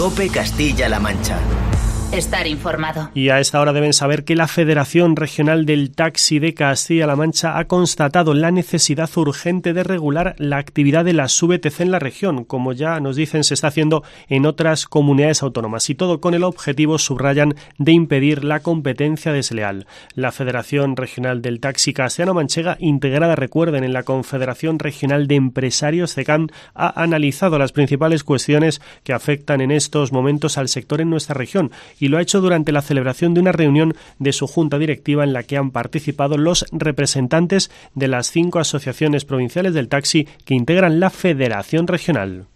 COPE Castilla-La Mancha. Estar informado. Y a esta hora deben saber que la Federación Regional del Taxi de Castilla-La Mancha ha constatado la necesidad urgente de regular la actividad de las VTC en la región, como ya nos dicen se está haciendo en otras comunidades autónomas, y todo con el objetivo, subrayan, de impedir la competencia desleal. La Federación Regional del Taxi Castellano-Manchega, integrada, recuerden, en la Confederación Regional de Empresarios CECAM, ha analizado las principales cuestiones que afectan en estos momentos al sector en nuestra región, y lo ha hecho durante la celebración de una reunión de su junta directiva en la que han participado los representantes de las 5 asociaciones provinciales del taxi que integran la Federación Regional.